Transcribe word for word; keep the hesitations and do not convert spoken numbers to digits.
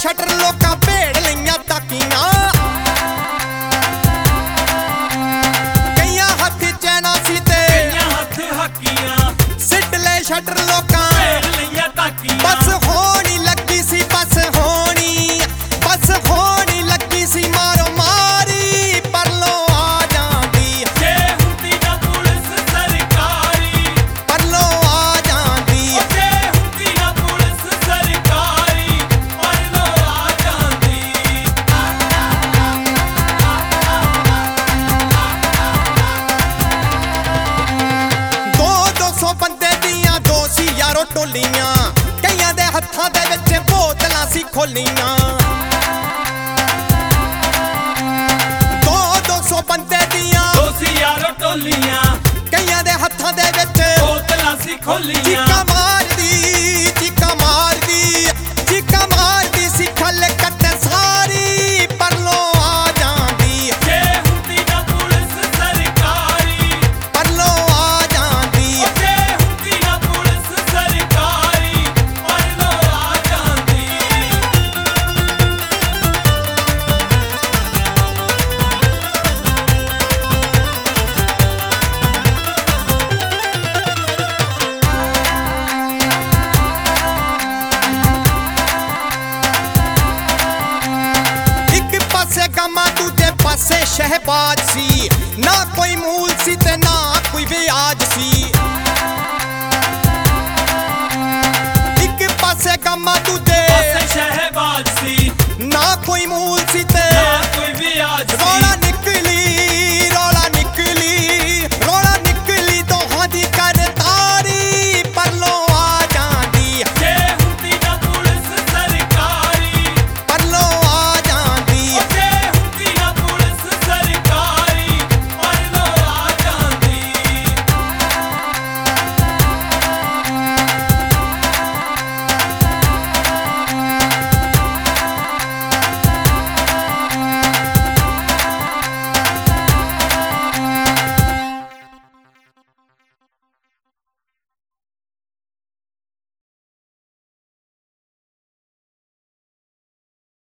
shutter ਲੋਕਾਂ ਭੇੜ ਲਈਆਂ ਤਾਕੀਆਂ ਕਈਆਂ ਹੱਥ ਚੈਨਾ ਸੀ ਤੇ ਕਈਆਂ ਹੱਥ ਹਾਕੀਆਂ ਸਿੱਟ ਲੈ ਸ਼ਟਰ ਲੋਕਾਂ ਭੇੜ ਲਈਆਂ ਤਾਕੀਆਂ ਬਸ ਹੋਣੀ ਲੱਗੀ ਸੀ ਬਸ ਹੋਣੀ ਬਸ ਹੋਣੀ ਲੱਗੀ ਸੀ ਮਾਰੋ ਮਾਰੀ ਪਰਲੋਂ ਆ ਜਾਂਦੀ ਜੇ ਹੁੰਦੀ ਨਾ ਪੁਲਿਸ ਸਰਕਾਰੀ ਪਰਲੋਂ ਆ ਜਾਂਦੀ ਜੇ ਹੁੰਦੀ ਨਾ ਪੁਲਿਸ ਸਰਕਾਰੀ ਪਰਲੋਂ ਆ ਜਾਂਦੀ ਦੋ ਦੋ ਸੌ ਬੰਦੇ ਦੀਆਂ ਦੋ ਸੀ ਯਾਰੋ ਟੋਲੀਆਂ ਕਈਆਂ ਦੇ ਹੱਥਾਂ ਦੇ ਵਿੱਚ ਬੋਤਲਾਂ ਸੀ ਖੋਲੀਆਂ ਦੋ ਦੋ ਸੌ ਬੰਦੇ ਦੀਆਂ ਦੋ ਸੀ ਯਾਰੋ ਟੋਲੀਆਂ ਕਈਆਂ ਦੇ ਹੱਥਾਂ ਦੇ ਵਿੱਚ ਬੋਤਲਾਂ ਸੀ ਖੋਲੀਆਂ ਚੀਕਾਂ ਮਾਰਦੀ ਚੀਕਾਂ ਮਾਰਦੀ ਚੀਕਾਂ ਮਾਰਦੀ ਸੀ ਖੱਲ ਕੱਟ ਸਾਰੀ ਪਰਲੋਂ ਆ ਜਾਂਦੀ ਜੇ ਹੁੰਦੀ ਨਾ ਪੁਲਿਸ ਸਰਕਾਰੀ ਪਰਲੋਂ ਆ ਜਾਂਦੀ ਜੇ ਹੁੰਦੀ ਨਾ ਪੁਲਿਸ ਸਰਕਾਰੀ ਪਰਲੋਂ ਆ ਜਾਂਦੀ ਇੱਕ ਪਾਸੇ ਗਮਾ ਦੂਜੇ ਪਾਸੇ ਸ਼ਹਿਬਾਜ਼ ਸੀ ਨਾ ਕੋਈ ਮੂਲ ਸੀ ਤੇ ਨਾ ਕੋਈ ਵਿਆਜ ਸੀ ਇੱਕ ਪਾਸੇ ਗਮਾ ਦੂਜੇ ਪਾਸੇ ਸ਼ਹਿਬਾਜ਼ ਸੀ ਨਾ ਕੋਈ ਮੂਲ ਸੀ ਤੇ ਨਾ ਕੋਈ ਵਿਆਜ ਸੀ